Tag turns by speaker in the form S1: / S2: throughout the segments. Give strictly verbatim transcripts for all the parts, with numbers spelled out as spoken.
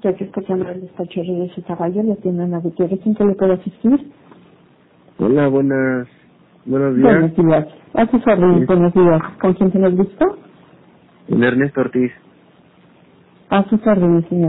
S1: Gracias por llamar al despacho de su caballo. Le tiene Ana Gutiérrez. ¿En qué le puedo asistir?
S2: Hola, buenas, buenos días.
S1: Buenos días. A sus órdenes,
S2: Sí.
S1: buenos días. ¿Con quién tiene el gusto?
S2: El Ernesto Ortiz.
S1: A sus órdenes, señor.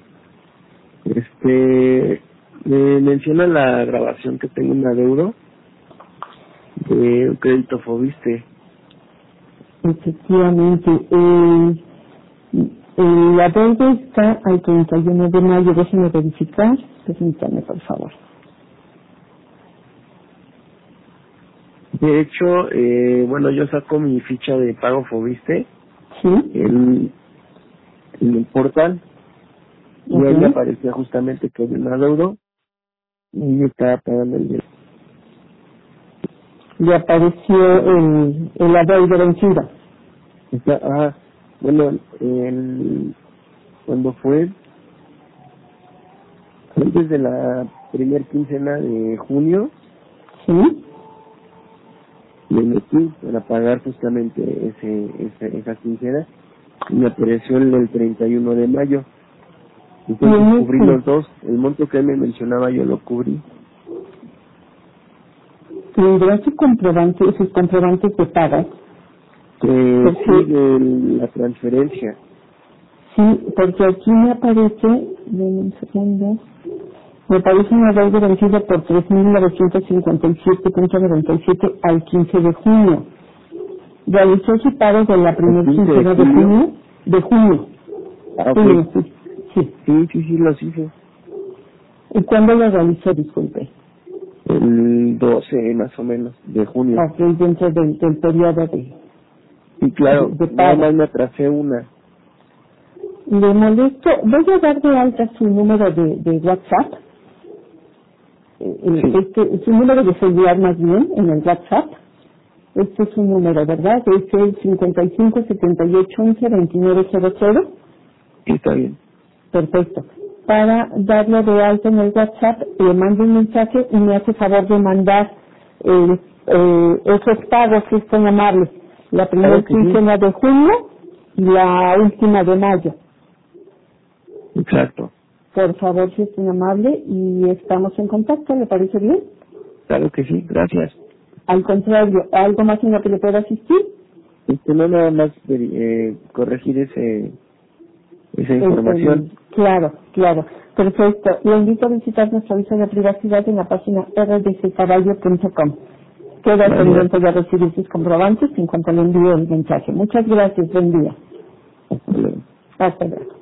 S2: Este, me menciona la grabación que tengo un adeudo de un crédito Fobiste.
S1: Efectivamente. Eh, eh, la deuda está al treinta y uno de mayo. Déjeme verificar. Permítame, por favor.
S2: De hecho, eh, bueno, yo saco mi ficha de pago Fobiste
S1: ¿Sí?
S2: en, en el portal y ahí me
S1: Ok.
S2: aparecía justamente que había un adeudo y yo estaba pagando el dinero.
S1: Le apareció el, el adeudo vencido.
S2: Está, ah, bueno, el, cuando fue antes de la primer quincena de junio,
S1: ¿Sí?
S2: me metí para pagar justamente ese, ese esa quincena y me apareció el del treinta y uno de mayo. Entonces
S1: Tiene
S2: cubrí
S1: que
S2: los dos. El monto que él me mencionaba yo lo cubrí.
S1: tendrá su comprobante, sus comprobantes de pago,
S2: Eh, sí,
S1: porque
S2: de la transferencia.
S1: sí, porque aquí me aparece, denme un segundo, me aparece una deuda vencida por tres mil novecientos cincuenta y siete punto noventa y siete al quince de junio. Realizó su pago de la
S2: ¿El
S1: primer
S2: quince de
S1: quincena de
S2: julio?
S1: junio, de junio,
S2: Ah,
S1: junio,
S2: ok.
S1: sí, sí.
S2: Sí, sí, sí, los hice.
S1: ¿Y cuándo lo realizó, disculpe?
S2: El doce más o menos de junio.
S1: Ok, dentro del, del periodo de,
S2: Y
S1: de,
S2: claro,
S1: de
S2: nada
S1: pago.
S2: más me atrasé una.
S1: Le molesto, voy a dar de alta su número de, de WhatsApp, eh, eh,
S2: Sí,
S1: este, su número de celular más bien, en el WhatsApp. Este es su número, ¿verdad? Es el cincuenta y cinco setenta y ocho once veintinueve cero cero.
S2: sí, está bien.
S1: Perfecto. Para darlo de alta en el WhatsApp, le mando un mensaje y me hace favor de mandar eh, eh, esos pagos, si es tan amable. La primera
S2: Claro que sí.
S1: quincena de junio y la última de mayo.
S2: Exacto.
S1: Por favor, si es tan amable, y estamos en contacto, ¿le parece bien?
S2: Claro que sí, gracias.
S1: Al contrario, ¿algo más en lo que le pueda asistir?
S2: Este, no nada más eh, corregir ese esa
S1: El-
S2: información.
S1: el- claro, claro. Perfecto. Le invito a visitar nuestro aviso de privacidad en la página r d c caballo punto com. Queda
S2: Gracias.
S1: pendiente de recibir sus comprobantes en cuanto le envíe el mensaje. Muchas gracias. Buen día.
S2: Hasta luego.
S1: Hasta luego.